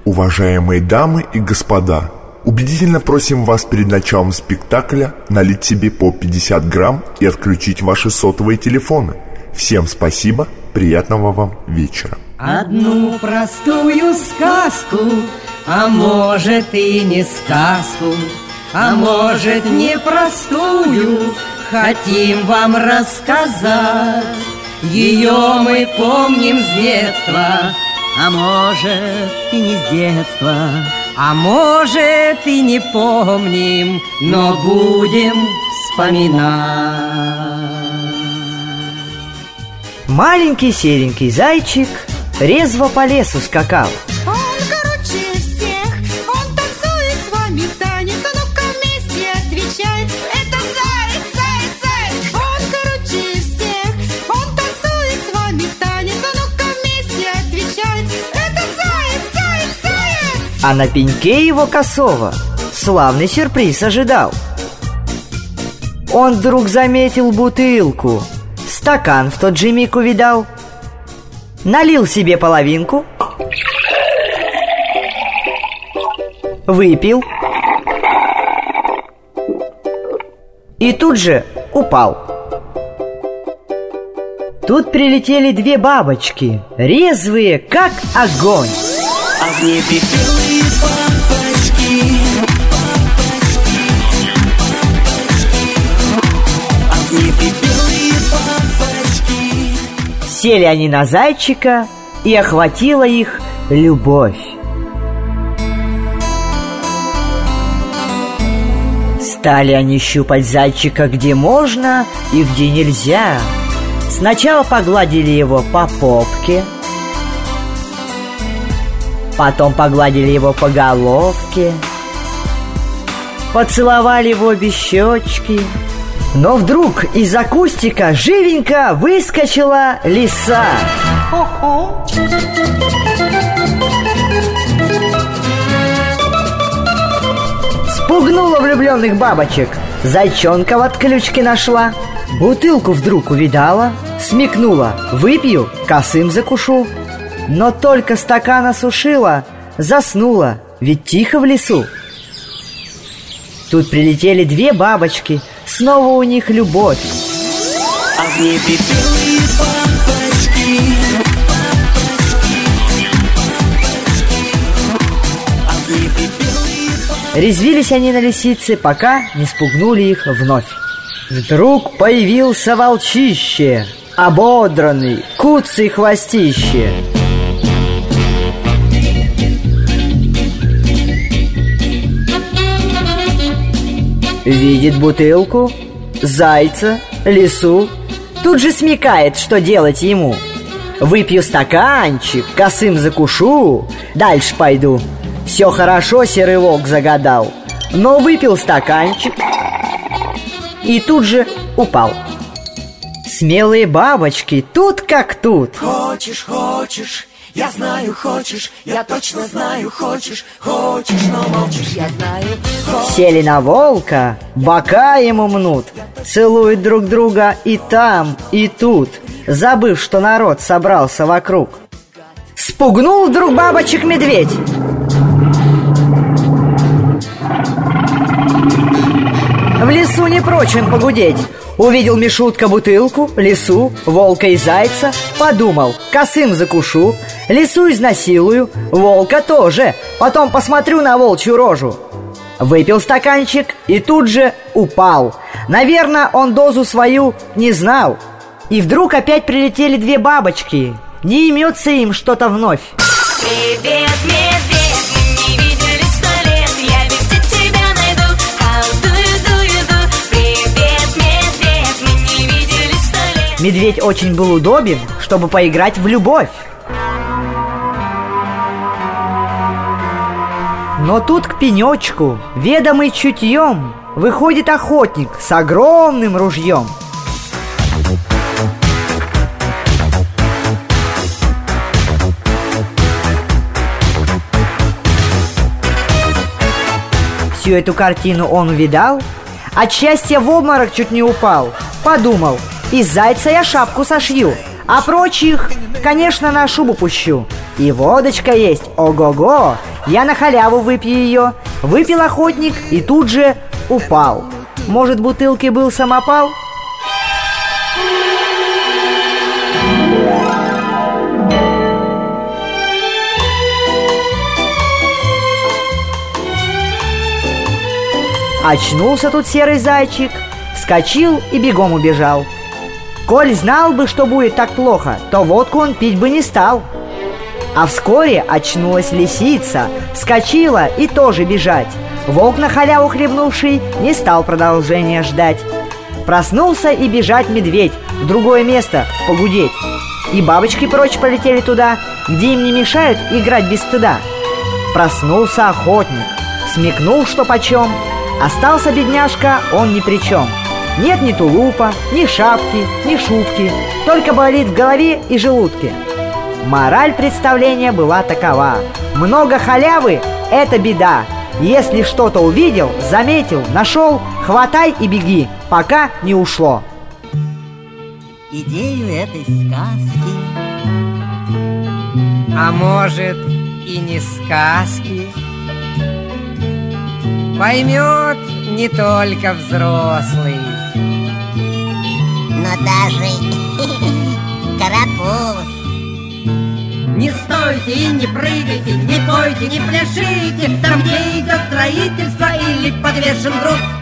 Уважаемые дамы и господа, убедительно просим вас перед началом спектакля налить себе по 50 грамм и отключить ваши сотовые телефоны. Всем спасибо, приятного вам вечера. Одну простую сказку, а может и не сказку, а может непростую, хотим вам рассказать. Ее мы помним с детства, а может и не с детства, а может и не помним, но будем вспоминать. Маленький серенький зайчик резво по лесу скакал. Он короче всех, он танцует с вами танец, а ну-ка вместе отвечает: это заяц, заяц, заяц. Он короче всех, он танцует с вами танец, а ну-ка вместе отвечает: это заяц, заяц, заяц. А на пеньке его косого славный сюрприз ожидал. Он вдруг заметил бутылку, стакан в тот же миг увидал, налил себе половинку, выпил и тут же упал. Тут прилетели две бабочки, резвые, как огонь. А в небе белые бабочки, а в небе белые бабочки. Сели они на зайчика, и охватила их любовь. Стали они щупать зайчика где можно и где нельзя. Сначала погладили его по попке, потом погладили его по головке, поцеловали в обе щечки. Но вдруг из-за кустика живенько выскочила лиса. Спугнула влюбленных бабочек, зайчонка в отключке нашла, бутылку вдруг увидала, смекнула: выпью, косым закушу. Но только стакан осушила, заснула, ведь тихо в лесу. Тут прилетели две бабочки, снова у них любовь. А в небе белые бабочки, а в небе белые бабочки. Резвились они на лисице, пока не спугнули их вновь. Вдруг появился волчище, ободранный, куцый хвостище. Видит бутылку, зайца, лису, тут же смекает, что делать ему. Выпью стаканчик, косым закушу, дальше пойду. Все хорошо, серый волк загадал. Но выпил стаканчик и тут же упал. Смелые бабочки тут как тут. Хочешь, хочешь, я знаю, хочешь, я точно знаю, хочешь, хочешь, но молчишь, я знаю, хочешь. Сели на волка, бока ему мнут, целуют друг друга и там, и тут, забыв, что народ собрался вокруг. Спугнул вдруг бабочек медведь. В лесу не прочь он погудеть. Увидел Мишутка бутылку, лису, волка и зайца, подумал: косым закушу, лису изнасилую, волка тоже, потом посмотрю на волчью рожу. Выпил стаканчик и тут же упал. Наверное, он дозу свою не знал. И вдруг опять прилетели две бабочки. Не имется им что-то вновь. Привет, медведь, мы не виделись 100 лет, я везде тебя найду. How do you do? Привет, медведь, мы не виделись 100 лет. Медведь очень был удобен, чтобы поиграть в любовь. Но тут к пенечку, ведомый чутьем, выходит охотник с огромным ружьем. Всю эту картину он увидал, от счастья в обморок чуть не упал. Подумал: из зайца я шапку сошью, А прочих, конечно, на шубу пущу. И водочка есть, ого-го. Я на халяву выпью ее. Выпил охотник и тут же упал. Может, бутылкой был самопал? Очнулся тут серый зайчик, вскочил и бегом убежал. Коль знал бы, что будет так плохо, то водку он пить бы не стал. А вскоре очнулась лисица, вскочила и тоже бежать. Волк, на халяву хлебнувший, не стал продолжения ждать. Проснулся и бежать медведь в другое место погудеть. И бабочки прочь полетели туда, где им не мешают играть без стыда. Проснулся охотник, смекнул, что почем. Остался бедняжка, он ни при чем. Нет ни тулупа, ни шапки, ни шубки, только болит в голове и желудке. Мораль представления была такова: много халявы – это беда. Если что-то увидел, заметил, нашел, хватай и беги, пока не ушло. Идею этой сказки, а может и не сказки, поймет не только взрослый, но даже карапуз. Не стойте и не прыгайте, не пойте, не пляшите там, где идет строительство или подвешен груз.